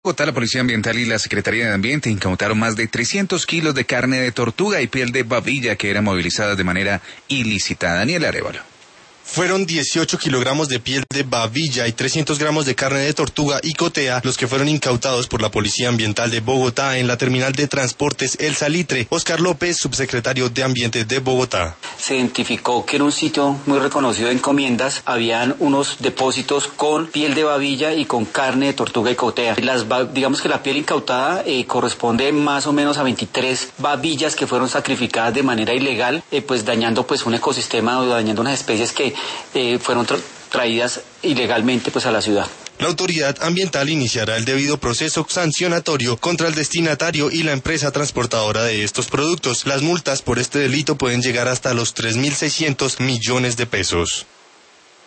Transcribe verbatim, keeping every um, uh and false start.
Bogotá, la Policía Ambiental y la Secretaría de Ambiente incautaron más de trescientos kilos de carne de tortuga y piel de babilla que eran movilizadas de manera ilícita. Daniel Arévalo. Fueron dieciocho kilogramos de piel de babilla y trescientos gramos de carne de tortuga y cotea los que fueron incautados por la Policía Ambiental de Bogotá en la terminal de transportes El Salitre. Oscar López, subsecretario de Ambiente de Bogotá. Se identificó que era un sitio muy reconocido de encomiendas. Habían unos depósitos con piel de babilla y con carne de tortuga y cotea. Las, digamos que la piel incautada eh, corresponde más o menos a veintitrés babillas que fueron sacrificadas de manera ilegal, eh, pues dañando pues un ecosistema o dañando unas especies que Eh, fueron tra traídas ilegalmente pues a la ciudad. La autoridad ambiental iniciará el debido proceso sancionatorio contra el destinatario y la empresa transportadora de estos productos. Las multas por este delito pueden llegar hasta los tres mil seiscientos millones de pesos.